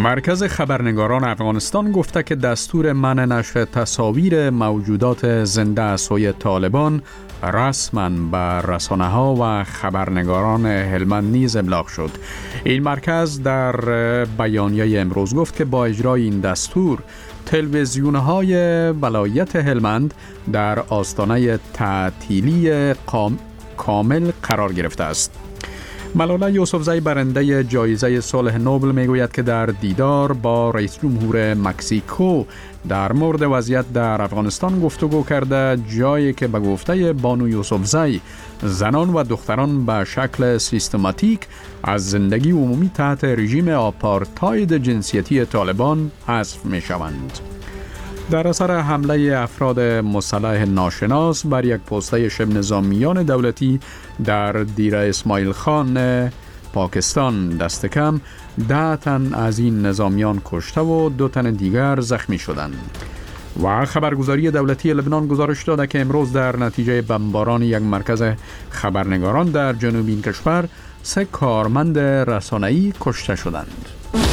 مرکز خبرنگاران افغانستان گفته که دستور منع نشر تصاویر موجودات زنده از سوی طالبان رسما به رسانه‌ها و خبرنگاران هلمند نیز ابلاغ شد. این مرکز در بیانیه امروز گفت که با اجرای این دستور تلویزیون‌های ولایت هلمند در آستانه تعطیلی کامل قرار گرفته است. ملاله یوسفزی برنده جایزه صلح نوبل میگوید که در دیدار با رئیس جمهور مکزیکو در مورد وضعیت در افغانستان گفتگو کرده، جایی که به گفته بانو یوسفزی زنان و دختران به شکل سیستماتیک از زندگی عمومی تحت رژیم آپارتاید جنسیتی طالبان حذف می شوند. در اثر حمله افراد مسلح ناشناس بر یک پوسته شبه نظامیان دولتی در دیر اسماعیل خان پاکستان دست کم 10 تن از این نظامیان کشته و 2 تن دیگر زخمی شدند. و خبرگزاری دولتی لبنان گزارش داده که امروز در نتیجه بمباران یک مرکز خبرنگاران در جنوب این کشور 3 کارمند رسانه‌ای کشته شدند.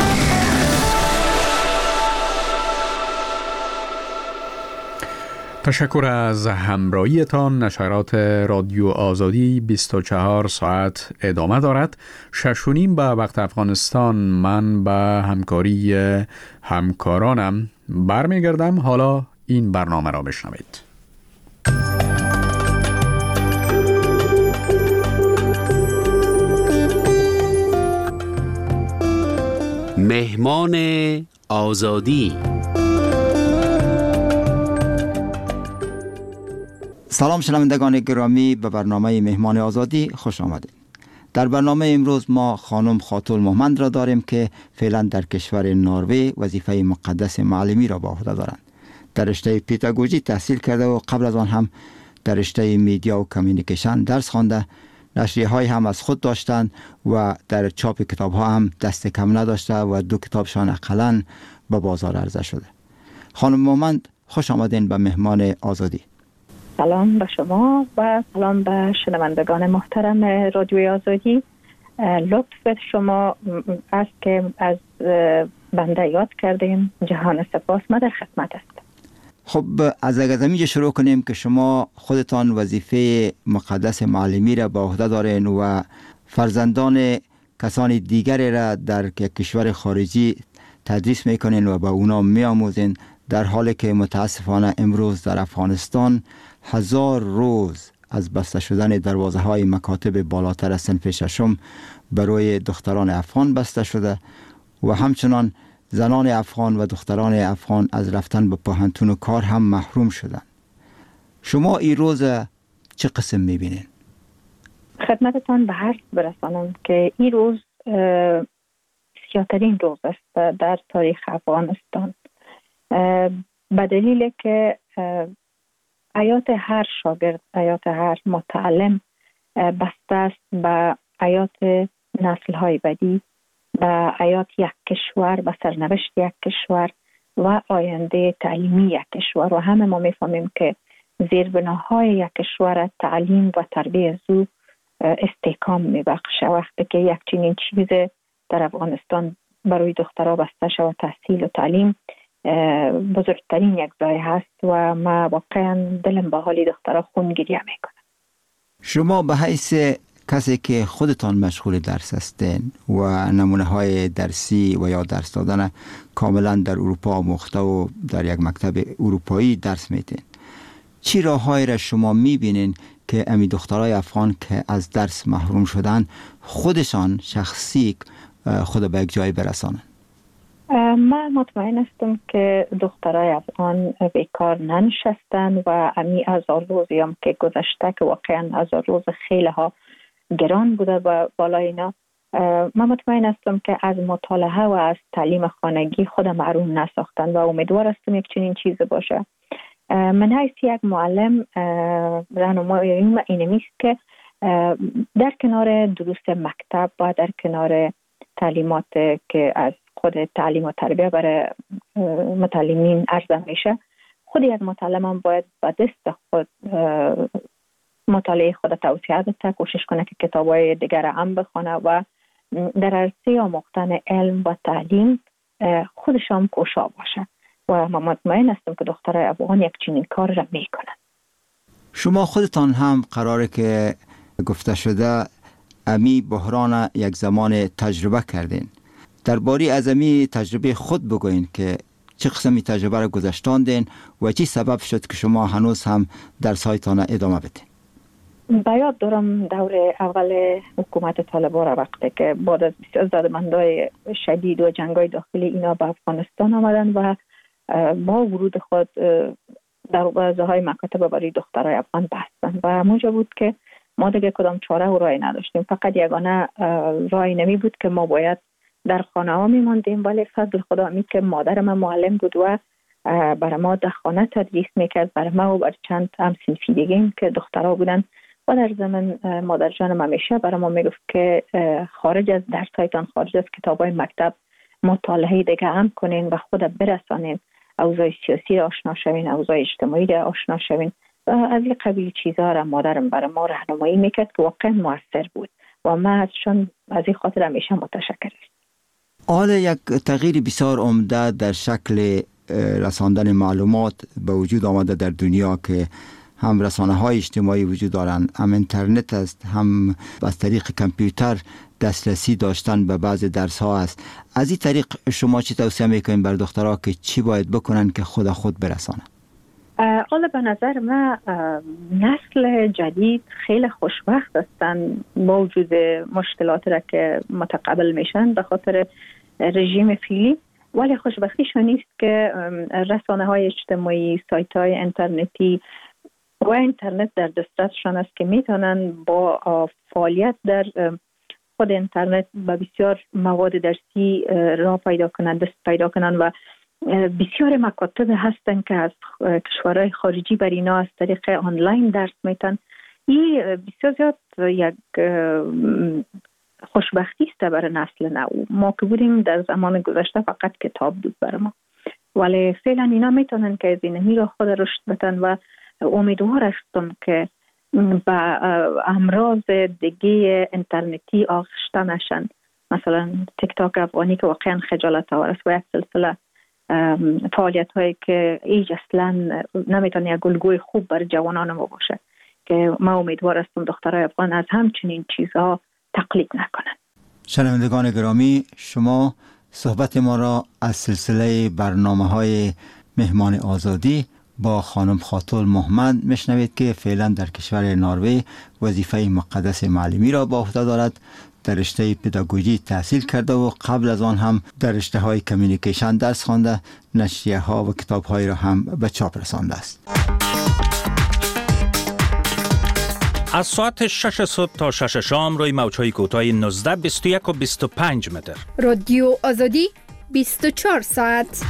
تشکر از همراهیتان. نشرات رادیو آزادی 24 ساعت ادامه دارد. 6:30 به وقت افغانستان من به همکاری همکارانم برمیگردم. حالا این برنامه را بشنوید. مهمان آزادی. سلام شنوندگان گرامی، به برنامه مهمان آزادی خوش آمدید. در برنامه امروز ما خانم خاتون محمد را داریم که فعلا در کشور نروژ وظیفه مقدس معلمی را به عهده دارند. در رشته پداگوژی تحصیل کرده و قبل از آن هم در رشته میدیا و کمیونیکیشن درس خوانده. نشریه‌های هم از خود داشتند و در چاپ کتاب‌ها هم دست کم نداشته و 2 کتابشان اقلاً به بازار عرضه شده. خانم محمد خوش آمدین به مهمان آزادی. سلام به شما و سلام به شنوندگان محترم رادیوی آزادی. لطف شما است که از بنده یاد کردیم. جهان سپاس. ما در خدمت هستم. خب از اینجا شروع کنیم که شما خودتان وظیفه مقدس معلمی را به عهده دارین و فرزندان کسان دیگری را در کشور خارجی تدریس میکنین و به اونا میآموزین، در حالی که متاسفانه امروز در افغانستان 1000 روز از بسته شدن دروازه های مکاتب بالاتر از صنف ششم برای دختران افغان بسته شده و همچنان زنان افغان و دختران افغان از رفتن به پوهنتون و کار هم محروم شدن. شما این روز چه قسم میبینین؟ خدمتتان به عرض برسانم که این روز سیاه‌ترین روز است در تاریخ افغانستان، به دلیل که حیات هر شاگرد، حیات هر متعلم بسته است به حیات نسل‌های بعدی، به حیات یک کشور، به سرنوشت یک کشور و آینده تعلیمی یک کشور. و همه ما میفهمیم که زیربناهای یک کشور تعلیم و تربیت زو استحکام میبخشه. وقتی که یک چنین چیز در افغانستان برای دخترها بسته شود، تحصیل و تعلیم بزرگترین یک ضایعه هست و ما واقعا دلم به حال دخترها خون گریه میکنم. شما به حیث کسی که خودتان مشغول درس هستین و نمونه های درسی و یا درس دادن کاملا در اروپا آموخته و در یک مکتب اروپایی درس میتین، چی راههایی را شما میبینین که امی دخترای افغان که از درس محروم شدن خودشان شخصی خود به یک جای برسانن؟ من مطمئن هستم که دخترای افغان بیکار ننشستن و امی 1000 روزی هم که گذشته که واقعا 1000 روز خیلی ها گران بوده و بالای اینا، من مطمئن هستم که از مطالعه و از تعلیم خانگی خود محروم نساختن و امیدوار هستم یک چنین چیز باشه. من حیث یک معلم راهنمایی اینمیست که در کنار دروس مکتب و در کنار تعلیمات که از خود تعلیم و تربیه برای متعلمین عرضه میشه، خود یک معلم هم باید با دست خود مطالعه خود توسعه بده، کوشش کنه که کتابای دیگر هم بخونه و در عرصه آموختن علم و تعلیم خودشان کوشا باشه و من مطمئن هستم که دخترای افغان یک چنین کار را میکنن. شما خودتان هم قراره که گفته شده امی بحران یک زمان تجربه کردین. درباره از امی تجربه خود بگوین که چه قسمی تجربه را گذشتاندین و چی سبب شد که شما هنوز هم در سایتان ادامه بدین؟ بیاد دارم دور اول حکومت طالبان را وقتی که بعد از بسیار زدمندهای شدید و جنگای داخلی اینا به افغانستان آمدن و با ورود خود دروازه‌های مکاتب برای دخترای افغان بستن و موجب بود که ما دیگه کدام چاره و راهی نداشتیم. فقط یگانه راهی نمی بود که ما باید در خانه ها میماندیم، ولی فضل خدا می که مادر من معلم بود و برای ما در خانه تدریس میکرد، برای ما و بر چند هم صنفی دیگه که دخترها بودن و در زمان مادر جانم همیشه برای ما میگفت که خارج از درسایتان، خارج از کتابای مکتب مطالعه دیگه هم کنین و خود برسانین، اوضاع سیاسی را آشنا شوین، اوضاع اجتماعی را آشنا شوین و از این قبیل چیزها را مادرم برای ما راهنمایی میکرد که واقعا موثر بود و ما ازشون از این خاطر همیشه متشکرم. حالا یک تغییر بسیار عمده در شکل رساندن معلومات به وجود آمده در دنیا که هم رسانه‌های اجتماعی وجود دارند، هم اینترنت است، هم از طریق کامپیوتر دسترسی داشتن به بعض درس‌ها است. از این طریق شما چی توصیه میکنین بر دخترها که چی باید بکنن که خود برسانن؟ حالا به نظر من نسل جدید خیلی خوشبخت هستن با وجود مشکلات را که متقبل میشن به خاطر رژیم فعلی، ولی خوشبختیشون نیست که رسانه‌های اجتماعی، سایت‌های اینترنتی و اینترنت در دسترسشان است که میتونن با فعالیت در خود اینترنت به بسیار مواد درسی راه پیدا کنند، دست پیدا کنند و بسیار مکاتب هستن که از کشورهای خارجی بر اینا از طریق آنلاین درس میتن. این بسیار زیاد یک خوشبختی است برای نسل نو. ما که بودیم در زمان گذشته فقط کتاب بود برای ما، ولی فعلا اینا میتونن که از اینمی را خود رشد بدن و امیدوار هستم که با امراض دیگه اینترنتی آغشته نشن، مثلا تیک تاک افغانی که واقعا خجالت آور است و یک سلسله فعالیت هایی که ایج اصلا نمیتونه یک الگوی خوب برای جوانان ما باشه که ما امیدوار هستم دخترای افغان از همچنین چیزها تقلید نکنن. شنوندگان گرامی، شما صحبت ما را از سلسله برنامه‌های مهمان آزادی با خانم خاتون محمد میشنوید که فعلا در کشور نروژ وظیفه مقدس معلمی را با عهده دارد. در رشته پداگوژی تحصیل کرده و قبل از آن هم در رشته های کمیونیکیشن درس خوانده، نشریه ها و کتاب های را هم به چاپ رسانده است. از ساعت 6 صبح تا 6 شام روی موج‌های کوتاه 19، 21 و 25 متر. رادیو آزادی 24 ساعت.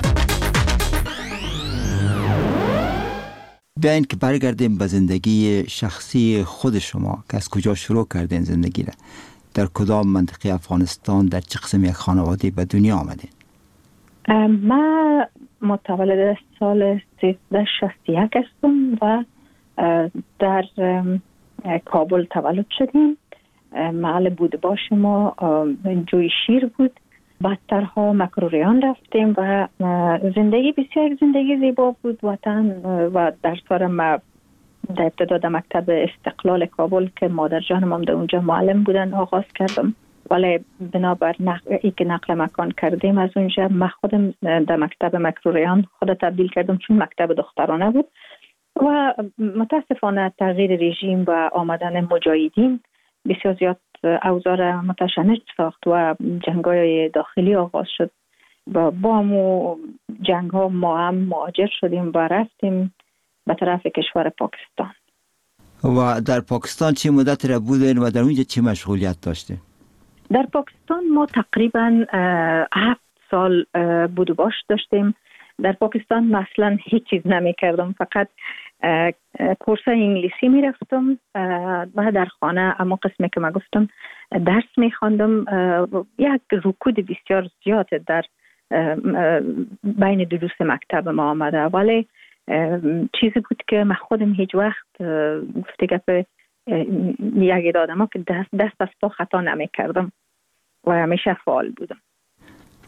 بیاین که برگردیم به زندگی شخصی خود شما که از کجا شروع کردین زندگی را، در کدام منطقه افغانستان، در چه قسم یک خانواده به دنیا آمدین؟ من متولد سال 1361 هستم و در کابل تولد شدیم. محل بودباش ما جوی شیر بود. بعدترها مکروریان رفتیم و زندگی بسیار زندگی زیبا بود. وطن و درسارم در ابتدا مکتب استقلال کابل که مادر جانم هم در اونجا معلم بودن آغاز کردم، ولی بنابر ای که نقل مکان کردیم از اونجا من خودم در مکتب مکروریان خود تبدیل کردم چون مکتب دخترانه بود و متاسفانه تغییر رژیم و آمدن مجاهدین بسیار زیاد اوضاع متشنج ساخت و جنگ‌های داخلی آغاز شد و با همون جنگ‌ها ما هم مهاجر شدیم و رفتیم به طرف کشور پاکستان. و در پاکستان چه مدت را بودین و در اونجا چه مشغولیت داشتین؟ در پاکستان ما تقریبا 7 سال بود و باش داشتیم. در پاکستان مثلا هیچ چیز نمی کردم، فقط کورس انگلیسی می رفتم و در خانه اما قسمی که من گفتم درس می خواندم. یک رکود بسیار زیاد در بین دروس مکتب ما آمده، ولی چیزی بود که من خودم هیچ وقت گفته گفت یک آدم ها که دست از پا خطا نمی کردم و همیشه فعال بودم.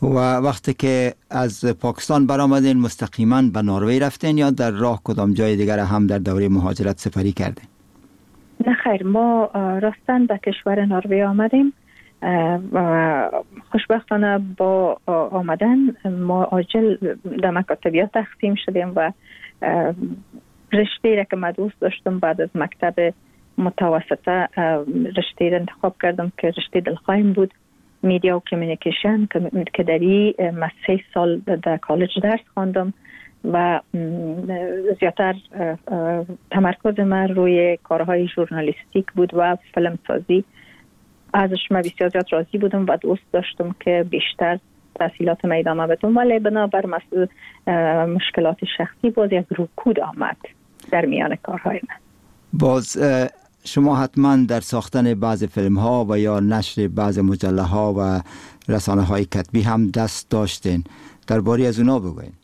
و وقتی که از پاکستان برآمدین مستقیما به نروژ رفتین یا در راه کدام جای دیگر هم در دوره مهاجرت سفری کردین؟ نه خیر، ما راستن به کشور نروژ آمدیم و خوشبختانه با آمدن ما عاجل در مکاتبیات تقسیم شدیم و رشته را که من دوست داشتم بعد از مکتب متوسطه رشته را انتخاب کردم که رشته دلخواهیم بود، میدیا و کمیونیکیشن، که در این من 3 سال در کالج درس خواندم و زیادتر تمرکز من روی کارهای ژورنالیستیک بود و فیلمسازی. ازش من بسیار زیاد راضی بودم و دوست داشتم که بیشتر تحصیلات من ادامه بدم، ولی بنابر مشکلات شخصی باز یک رکود آمد در میان کارهای من. باز شما حتما در ساختن بعض فیلم ها و یا نشر بعض مجله ها و رسانه های کتبی هم دست داشتین، درباره از اونا بگوین.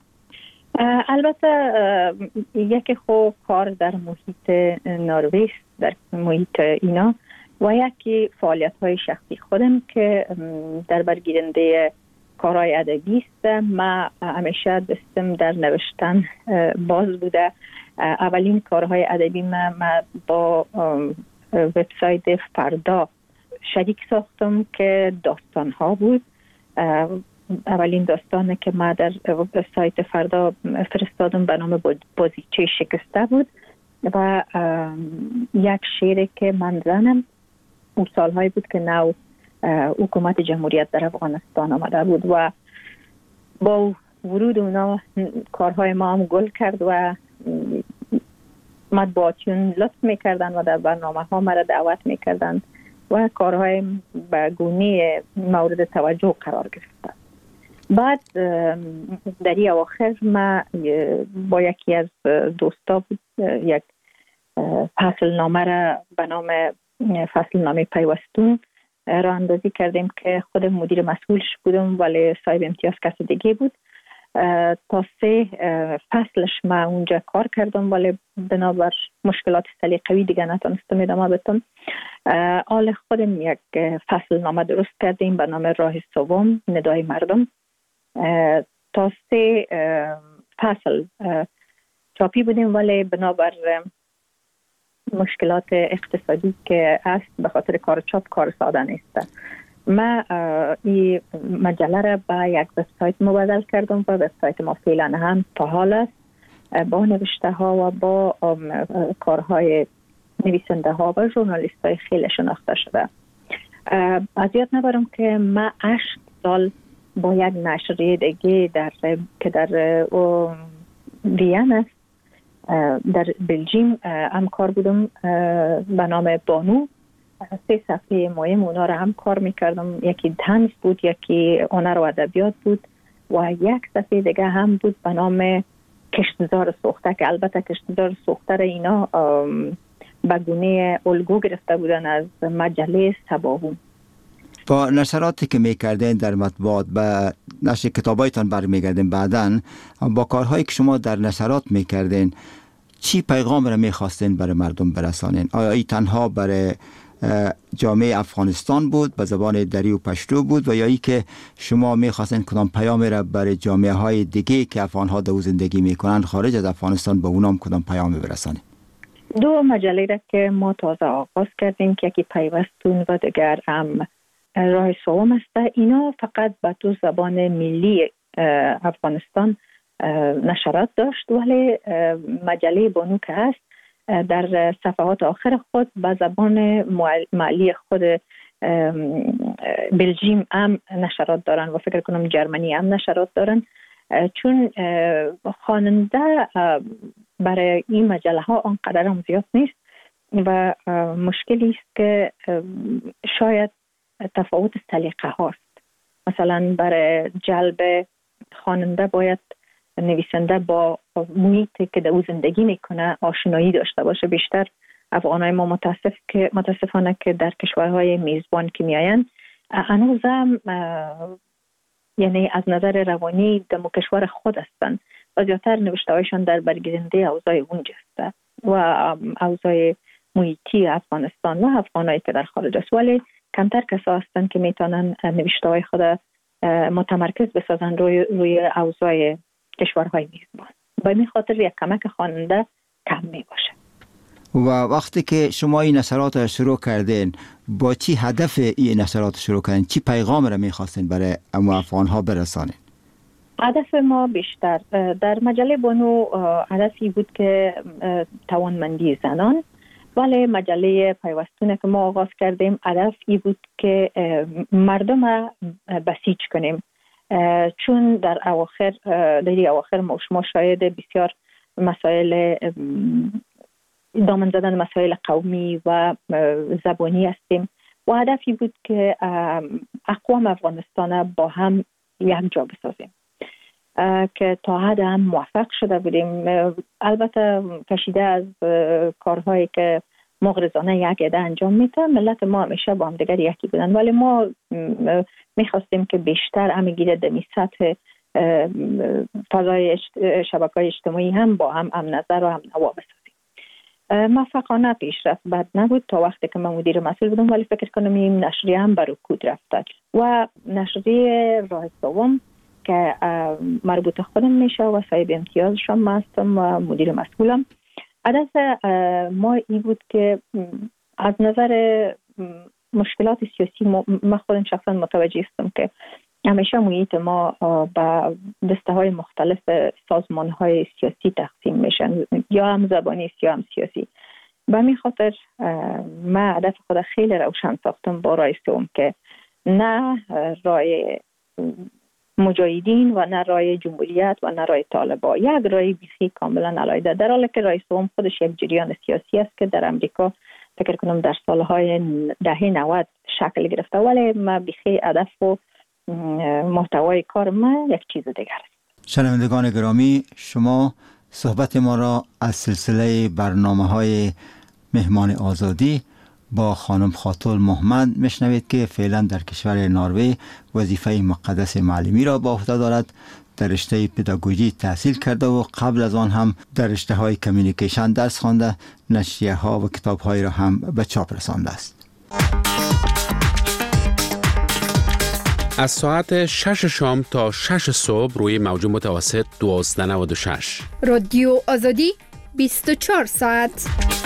البته یکی خوب کار در محیط نروژ، در محیط اینا، و یکی فعالیت های شخصی خودم که در برگیرنده کارهای ادبی است. من همیشه دستم در نوشتن باز بوده. اولین کارهای ادبی من با وبسایت فردا شریک ساختم که داستان ها بود. اولین داستانی که من در وبسایت فردا فرستادم به نام بازیچه شکسته بود و یک شعری که من زنم اون سالهایی بود که نو حکومت جمهوریت در افغانستان آمده بود و با ورود اونا کارهای ما هم گل کرد و مطبوعاتیون لطف میکردن و در برنامه ها مرا دعوت میکردن و کارهای به گونه مورد توجه قرار گرفتن. بعد در این اواخر ما با یکی از دوستا بود یک فصل نامه را به نام فصل نامه پیوستون راه اندازی کردیم که خود مدیر مسئولش بودم ولی صاحب امتیاز کس دیگه بود. تا 3 فصلش من اونجا کار کردم ولی بنابر مشکلات سلیقه‌ای دیگه نتونستم ادامه بدم. حال خودم یک فصل نامه درست کردیم به نام راه سوم ندای مردم. تا 3 فصل چاپی بودیم ولی بنابر مشکلات اقتصادی که است به خاطر کار چاپ کار ساده نیست. من این مجله را به یک وبسایت مبادل کردم و وبسایت ما فعلا هم فعال است با نوشته ها و با کارهای نویسنده ها و ژورنالیست های خیلی شناخته شده. از یاد نبرم که من 8 سال با یک نشریه دیگه که در وین است در بلژیم هم کار بودم به نام بانو. 3 صفحه مهم اونا رو هم کار میکردم. یکی طنز بود، یکی هنر و ادبیات بود و یک صفحه دیگه هم بود به نام کشتزار سوخته که البته کشتزار سوخته رو اینا به گونه الگو گرفته بودن از مجله صباحون. با نشراتی که میکردین در مطبوعات به نشر کتابایتان برمیگردین، بعداً با کارهایی که شما در نشرات میکردین چی پیغام را میخواستین برای مردم برسانین؟ آیا ای تنها برای جامعه افغانستان بود به زبان دری و پشتو بود و یا ای که شما میخواستین کدام پیام را برای جامعه های دیگه که افغانها در زندگی میکنن خارج از افغانستان به اونام کدام پیام برسانین؟ 2 مجله را که ما تازه آغاز کردیم که یکی پیوستون و دیگر هم راه سوم است. اینا فقط به 2 زبان ملی افغانستان نشرات داشت ولی مجله بانو که هست در صفحات آخر خود به زبان محلی خود بلژیم هم نشرات دارن و فکر کنم جرمنی هم نشرات دارن، چون خواننده برای این مجله ها آنقدر هم زیاد نیست و مشکلی است که شاید تفاوت سلیقه هاست. مثلا برای جلب خواننده باید نویسنده با محیطی که در زندگی میکنه آشنایی داشته باشه. بیشتر افغانای ما متاسفانه که در کشورهای میزبان که میاین هنوزم یعنی از نظر روانی در کشور خود هستن و زیادتر نوشته هایشان در برگیرنده اوضاع اونجا است و اوضاع محیطی افغانستان و افغانایی که در خارج است، ولی کمتر کسا هستن که میتونن نوشته های خود متمرکز بسازن روی اوضاع کشورهای میزبان. به این خاطر یک کمک خواننده کم می باشه. و وقتی که شما این نشرات را شروع کردین، با چی هدف این نشرات شروع کردین؟ چی پیغام را میخواستین برای افغانها برسانین؟ هدف ما بیشتر در مجله بانو هدفی بود که توانمندی زنان، ولی مجله پیوستونه که ما آغاز کردیم هدفی بود که مردم را بسیج کنیم، چون در اواخر ما شاید بسیار مسائل دامن زدن مسائل قومی و زبانی هستیم و هدفی بود که اقوام افغانستان با هم یک جا بسازیم که تا حد هم موفق شده بودیم. البته کشیده از کارهایی که مغرضانه یک عده انجام میده، ملت ما همیشه با هم دیگر یکی بودن، ولی ما میخواستیم که بیشتر همگی در سطح فضای شبکه‌های اجتماعی هم با هم نظر و هم نوا بسازیم. موفقانه پیشرفت بد نبود تا وقتی که من مدیر مسئول بودم، ولی فکر کنم این نشریه هم بر رکود رفته و نشریه راه دوم که مربوط خودم میشه و صاحب امتیازشم هستم و مدیر مسئولم. هدف ما این بود که از نظر مشکلات سیاسی ما خودم شخصا متوجه هستم که همیشه محیط ما با دسته های مختلف سازمان های سیاسی تقسیم میشن، یا هم زبانی است یا هم سیاسی. به همین خاطر من هدف خود خیلی روشن ساختم با راه سوم که نه راه مجاهدین و نه راه جمهوریت و نه راه طالبان، یک راه بیخی کاملا علیحده، در حالی که راه سوم خودش یک جریان سیاسی است که در امریکا فکر کنم در سالهای دهه 90 شکل گرفته، ولی ما بیخی هدف و محتوای کار ما یک چیز دیگر است. شنوندگان گرامی، شما صحبت ما را از سلسله برنامه‌های مهمان آزادی با خانم خاتون محمد میشنوید که فعلا در کشور نروژ وظیفه مقدس معلمی را با عهده دارد. در رشته پداگوژی تحصیل کرده و قبل از آن هم در رشته های کمیونیکیشن درس خوانده، نشریه ها و کتاب های را هم به چاپ رسانده است. از ساعت 6 شام تا 6 صبح روی موج متوسط 1296 رادیو آزادی 24 ساعت.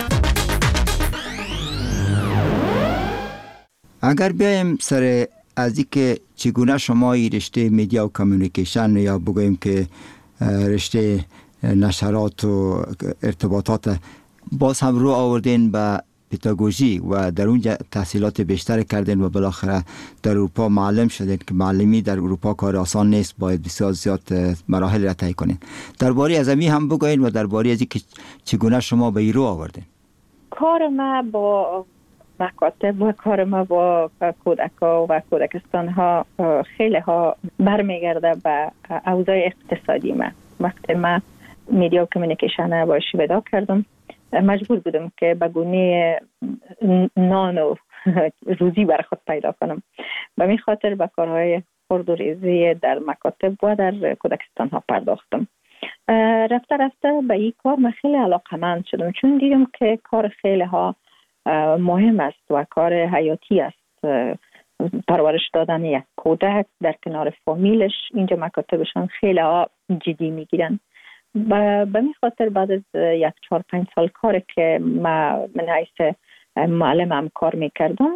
اگر بیایم سر از اینکه چگونه شما این رشته میدیا و کمیونیکیشن یا بگوییم که رشته نشرات و ارتباطات باز هم رو آوردین به پداگوژی و در اونجا تحصیلات بیشتر کردین و بالاخره در اروپا معلم شدین که معلمی در اروپا کار آسان نیست، باید بسیار زیاد مراحل را طی کنین. درباره از امی هم بگوین و درباره از اینکه چگونه شما به این رو آوردین. کار ما با مکاتب و کار ما با کودک‌ها و کودکستان ها خیلی ها برمیگرده به اوضاع اقتصادی ما. وقتی ما میدیا و کمیونیکیشن باش ودا کردم، مجبور بودم که به گونه نان و روزی بر خود پیدا کنم. به این خاطر به کارهای خرد و ریزی در مکاتب و در کودکستان ها پرداختم. رفته رفته به این کار من خیلی علاقه‌مند شدم، چون دیدم که کار خیلی ها مهم است و کار حیاتی است. پرورش دادن یک کودک در کنار فامیلش، اینجا مکاتبشان خیلی ها جدی میگیرن. به این خاطر بعد از 1-4-5 سال کار که من حیث معلمم کار میکردم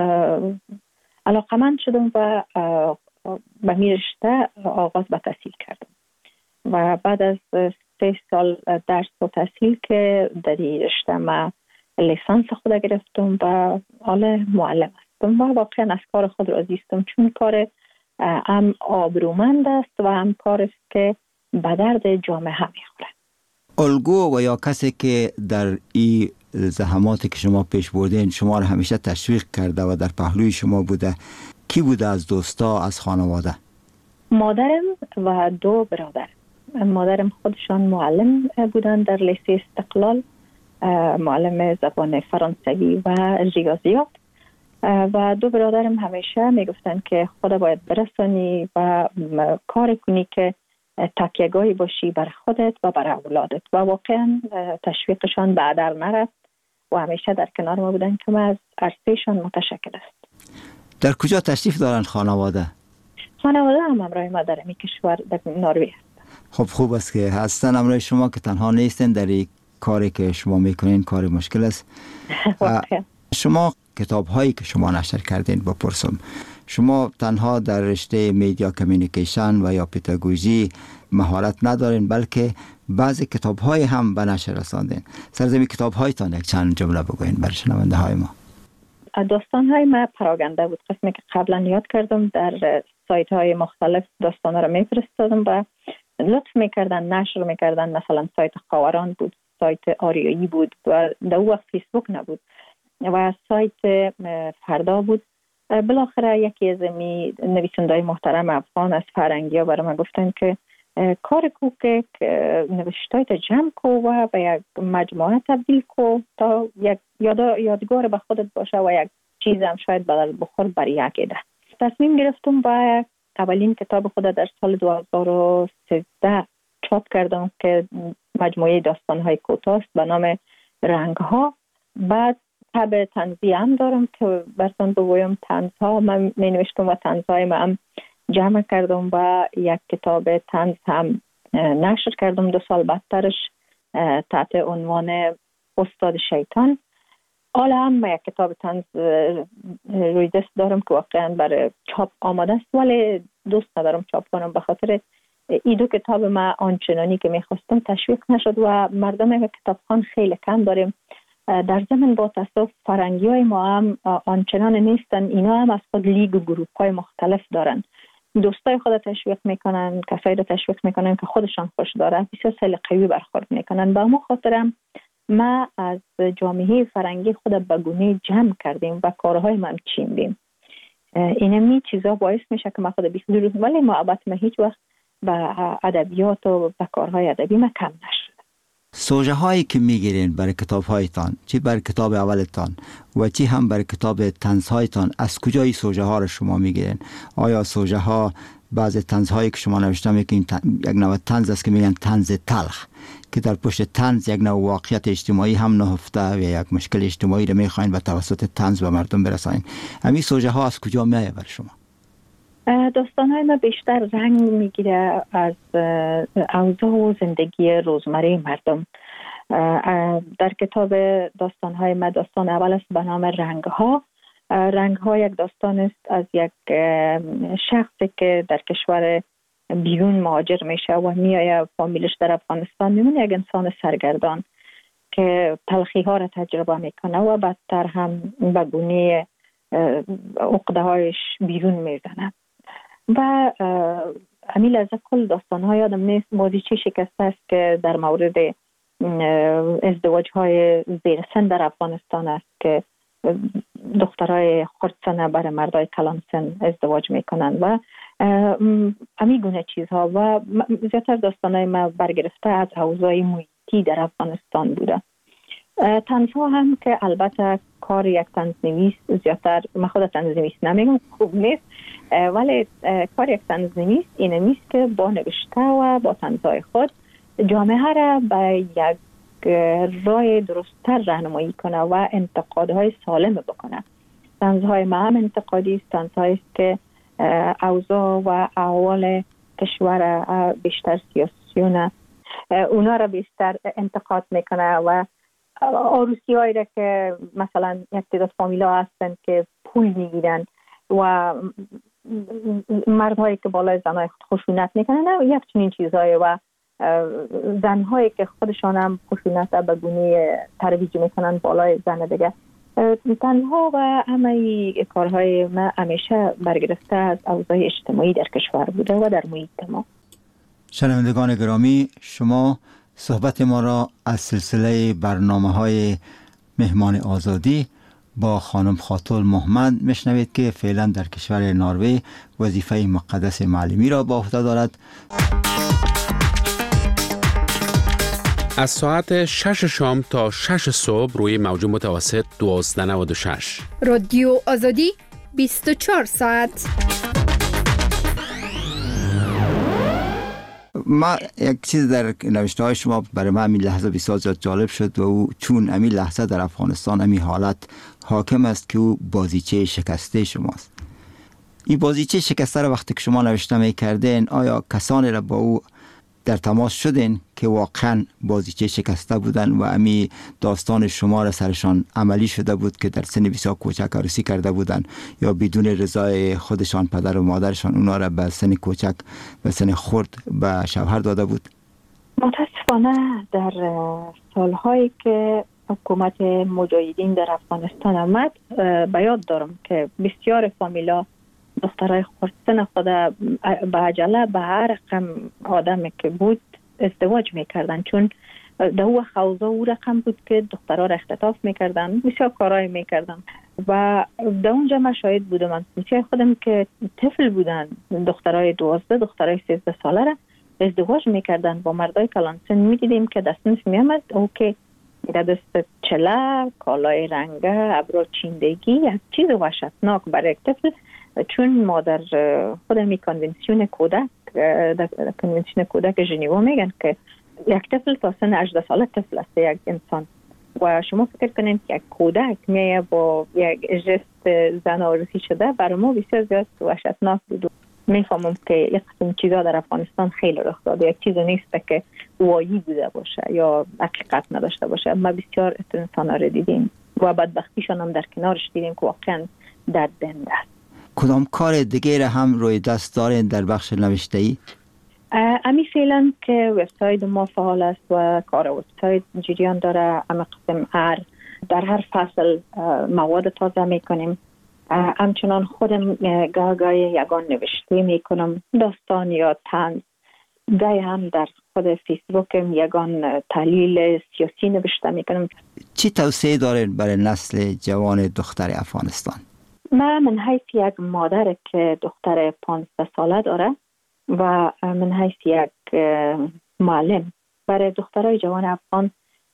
علاقه‌مند شدم و به این رشته آغاز به تحصیل کردم و بعد از 3 سال درس و تحصیل که در این رشته من لیسانس خود گرفتم و حالا معلم هستم و واقعا از کار خود راضی هستم، چون کار هم آبرومند است و هم کار است که به درد جامعه میخوره. الگو و یا کسی که در این زحماتی که شما پیش بردین شما را همیشه تشویق کرده و در پهلوی شما بوده، کی بوده از دوستا، از خانواده؟ مادرم و 2 برادر. مادرم خودشان معلم بودن در لیسه استقلال، معلم زبان فرانسوی و ریاضیات، و 2 برادرم همیشه میگفتن که خدا باید برسانی و کار کنی که تکیه‌گاهی باشی بر خودت و بر اولادت، و واقعا تشویقشان به هدر نرفت و همیشه در کنار ما بودن که ما از عرصهشان متشکر است. در کجا تشریف دارن خانواده؟ خانواده هم همراه ما در این کشور در نروژ هستن. خب خوب است که هستن همراه شما، که تنها نیستن در این کاری که شما میکنین. کار مشکل است. شما کتاب هایی که شما نشر کردین بپرسم، شما تنها در رشته میدیا کمیونیکیشن و یا پداگوژی مهارت ندارین، بلکه بعضی کتاب های هم به نشر رساندین. سرزمین کتاب هایتان یک چند جمله بگوین برای شنونده های ما. داستان های ما پراگنده بود، قسمی که قبلا یاد کردم در سایت های مختلف داستان ها رو میفرستادم و لطف میکردن نشر میکردن. مثلا سایت خاوران بود، سایت آریایی بود و در اون وقت فیسبوک نبود و سایت فردا بود. بالاخره یکی از نویسنده‌های محترم افغان از فرنگی ها برای من گفتن که کار کو که نوشتای تا جمع کو و به یک مجموعه تبدیل کو تا یک یادگار به خودت باشه و یک چیز هم شاید بدل بخور برای یک ایده. تصمیم گرفتم و اولین کتاب خود در سال 2013 چاپ کردم که مجموعه داستان‌های کوتاه به نام رنگ‌ها. بعد تب طنزی هم دارم که براتون بگویم. طنزها من می نوشتم و طنزهای ما هم جمع کردم و یک کتاب طنز هم نشر کردم 2 سال بعدترش تحت عنوان استاد شیطان. حالا هم یک کتاب طنز روی دست دارم که واقعا برای چاپ آماده است، ولی دوست ندارم چاپ کنم به خاطر این 2 کتاب ما آنچنانی که میخواستم تشویق نشد و مردم کتابخوان خیلی کم داریم. در ضمن با تاسف فرنگی های ما هم آنچنان نیستن. اینا هم از خود لیگ و گروپ های مختلف دارن. دوستای خود تشویق میکنن، کسایی رو تشویق میکنن که خودشان خوش دارن، بسیار خیلی قوی برخورد میکنن. با ما خاطرم ما از جامعه فرنگی خود به گونه جمع کردیم و کارهای ما هم چیندیم. اینمی چیزا باعث میشه که ما خود بیخودی، ولی محبت ما هیچ وقت به ادبیات و به کارهای ادبی ما کم نشد. سوژه هایی که میگیرین برای کتاب هایتان، چی برای کتاب اولتان و چی هم برای کتاب طنز هایتان، از کجای سوژه ها رو شما میگیرین؟ آیا سوژه ها بعضی طنز هایی که شما نوشتم یک نوع طنز است که میگن طنز تلخ، که در پشت طنز یک نوع واقعیت اجتماعی هم نهفته و یک مشکل اجتماعی رو میخواین به توسط طنز به مردم برسانین. همین سوژه ها از کجا میاد برای شما؟ داستان‌های ما بیشتر رنگ میگیره از اوضاع و زندگی روزمره مردم. در کتاب داستان‌های ما داستان اول است به نام رنگ‌ها. رنگ‌ها یک داستان است از یک شخصی که در کشور بیرون مهاجر میشه و میایه فامیلش در افغانستان میمونه، یک انسان سرگردان که تلخی‌ها را تجربه میکنه و بعدتر هم به گونه عقده‌هایش بیرون میزنه. و امیل از کل داستان‌های یادم نیست بازیچه شکسته است که در مورد ازدواج‌های زیر سن در افغانستان است که دخترای خردسنه برای مردای کلان سن ازدواج میکنن و امی گونه چیزها. و زیادتر داستان‌های ما برگرفته از اوضاع محیطی در افغانستان بوده. طنزها هم که البته کار یک طنزنویس، زیادتر من خود طنزنویس نمیگم خوب نیست، ولی کار یک طنزنویس اینه نیست که با نوشته و با طنزهای خود جامعه را به یک راه درست‌تر راهنمایی کنه و انتقادهای سالم بکنه. طنزهای ما هم انتقادی است، طنزهایی است که اوضاع و احوال کشور بیشتر سیاسیونه اونا را بیشتر انتقاد میکنه و عروسی هایی را که مثلا یک تعداد فامیلا هستن که پول میگیرن و مردهایی که بالای زنهای خود خشونت میکنن و یک چنین چیزهایی و زنهایی که خودشان هم خشونت به گونه ترویج میکنن بالای زن دیگه. تنها و همه کارهای ما همیشه برگرفته از اوضاع اجتماعی در کشور بوده و در محیط ما. شنوندگان گرامی، شما صحبت ما را از سلسله برنامه‌های مهمان آزادی با خانم خاتون محمد میشنوید که فعلا در کشور نروژ وظیفه مقدس معلمی را به عهده دارد. از ساعت 6 شام تا 6 صبح روی موج متوسط 1296 رادیو آزادی 24 ساعت. ما یک چیز در نوشته های شما برای من همین لحظه بسیار جالب شد و او چون همین لحظه در افغانستان همین حالت حاکم است که او بازیچه شکسته شماست. این بازیچه شکسته را وقتی که شما نوشته میکردین، آیا کسانی را با او در تماس شدین که واقعا بازیچه شکسته بودن و امی داستان شما را سرشان عملی شده بود که در سن بسیار کوچک عروسی کرده بودن یا بدون رضای خودشان پدر و مادرشان اونا را به سن کوچک به سن خرد به شوهر داده بود؟ متاسفانه در سالهایی که حکومت مجاهدین در افغانستان آمد به یاد دارم که بسیار فامیلا دخترای خردسن خود به عجله به هر رقم آدمی که بود ازدواج میکردن، چون در او خوضا او رقم بود که دخترها را اختطاف میکردن، بسیار کارهای میکردن و در اونجا من شاهد بودم. من بسیار خودم که طفل بودن، دخترای 12 دخترای 13 ساله را ازدواج میکردن با مردای کلان سن. میدیدیم که دست نصف میامد او که در دست چله، کالای رنگه، ابرو چیندگی، یک چیز وحشتناک برای یک طفل، چون ما در خودمی کنونسیون کودک ژنوا میگن که یک طفل تا سن 18 ساله طفل است یک انسان و شما فکر کنین که یک کودک میه با یک جست زن عروسی شده، برای ما بسیار زیاد وحشتناک بود. میفهمم که یک قسم چیزا در افغانستان خیلی رخ داده، یک چیز نیست که وایی بوده باشه یا حقیقت نداشته باشه. ما بسیار انسانا رو دیدیم و بدبختیشان هم در کنارش دیدیم که واقعا دردنده است. کدام کار دیگه هم روی دست دارین در بخش نوشته‌ای؟ امی فعلا که وبسایت ما فعال است و کار وبسایت جریان داره. اما قسم در هر فصل مواد تازه میکنیم. همچنان خودم گاهی یگان نوشته میکنم، داستان یا طنز. گاهی هم در خود فیسبوکم یگان تحلیل سیاسی نوشته میکنم. چی توصیه دارین برای نسل جوان دختر افغانستان؟ من حیث یک مادر که دختر 15 ساله داره و من حیث یک معلم برای دخترای جوان افغان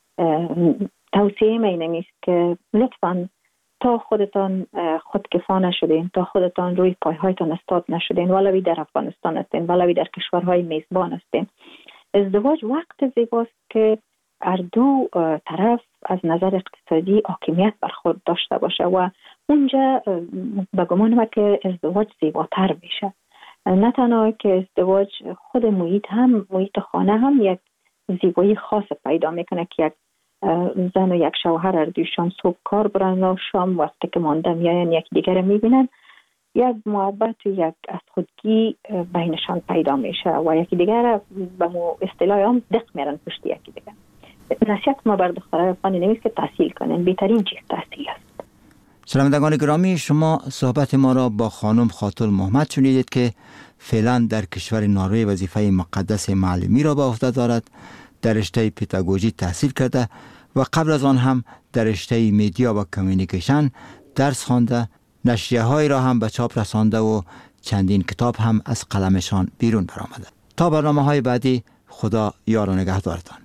توصیه می نمیست که لطفاً تا خودتان خودکفا نشدین، تا خودتان روی پایهایتان استاد نشدین، ولوی در افغانستان هستین ولوی در کشورهای میزبان هستین. ازدواج وقت زیباست که هر دو طرف از نظر اقتصادی حاکمیت بر خود داشته باشه و اونجا به گمان ما که ازدواج زیباتر میشه. نه تنها که ازدواج، خود محیط خانه هم یک زیبایی خاص پیدا میکنه که یک زن و یک شوهر هر دویشان صبح کار برن و شام وقتی که مانده میاین یک دیگر میبینن، یک محبت و یک از خودگی بینشان پیدا میشه و یکی دیگر به اصطلاح هم دق میرن پشت یکی دیگر. نصیحت ما بر دخترای افغان نمیست که تحصیل کنن، بهترین چیز تحصیل است. شنوندگان گرامی، شما صحبت ما را با خانم خاتون محمد شنیدید که فعلا در کشور نروژ وظیفه مقدس معلمی را به عهده دارد. در رشته پداگوژی تحصیل کرده و قبل از آن هم در رشته میدیا و کمیونیکیشن درس خوانده، نشریه‌های را هم به چاپ رسانده و چندین کتاب هم از قلمشان بیرون برآمده. تا برنامه‌های بعدی، خدا یار و نگهدارتان.